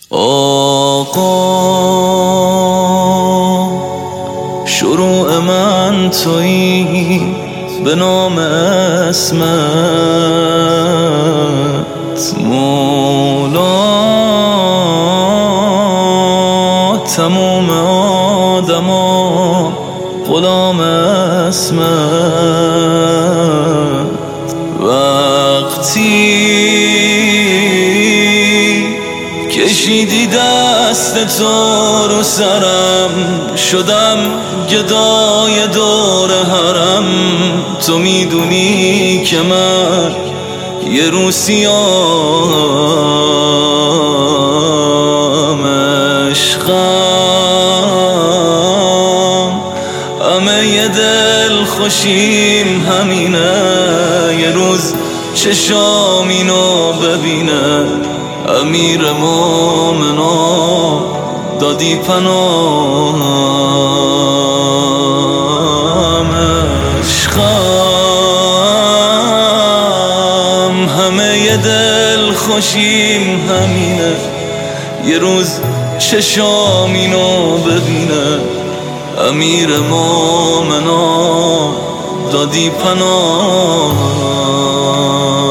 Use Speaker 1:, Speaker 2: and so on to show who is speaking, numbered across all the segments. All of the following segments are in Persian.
Speaker 1: آقا شروع من تویی به نام اسمت، مولا تموم آدما غلام اسمت. وقتی کشیدی دست تو رو سرم، شدم گدای دور حرم. تو میدونی که من یه روسیام، عشقم همه یه دل خوشیم همینه، یه روز چشام اینو ببینه. امیر مومنان دادی پناهم، عشقم همه یه دل خوشیم همینه، یه روز چشام اینو ببینه. امیر مومنان دادی پناهم.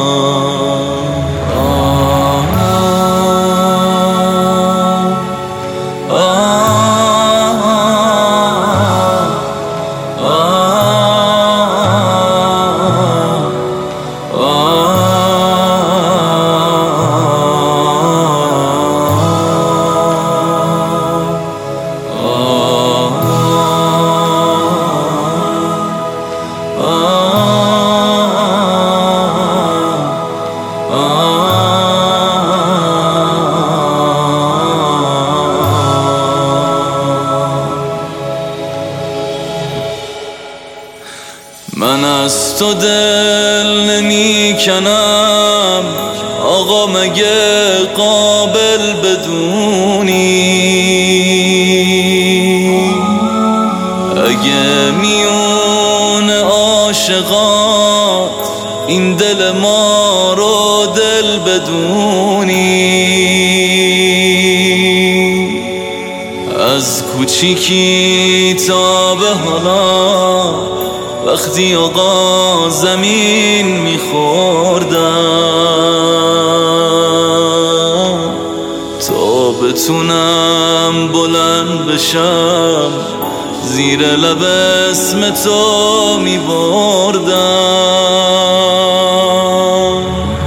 Speaker 1: من از تو دل نمی کنم آقا، مگه قابل بدونی؟ اگه میون عاشقات این دل ما رو دل بدونی، از کوچیکی تا به حالا وقتی آقا زمین میخوردم، تا بتونم بلند بشم زیر لب اسم تو میبردم.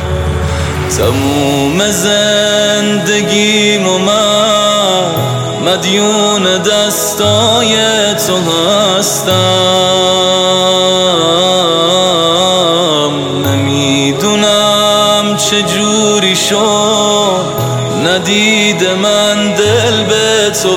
Speaker 1: تموم زندگیم و من مدیون دستای تو هستم. نمیدونم چجوری شد ندید من دل به تو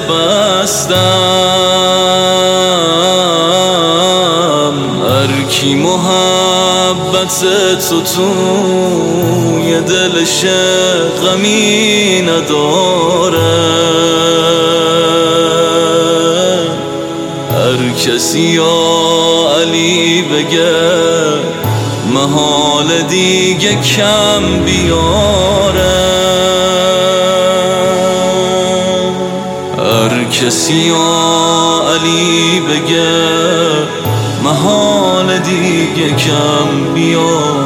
Speaker 1: بستم. هر کی محبت تو توی دلش غمی نداره، هر کسی یا علی بگه محال دیگه کم بیاره، هر کسی یا علی بگه محال دیگه کم بیاره.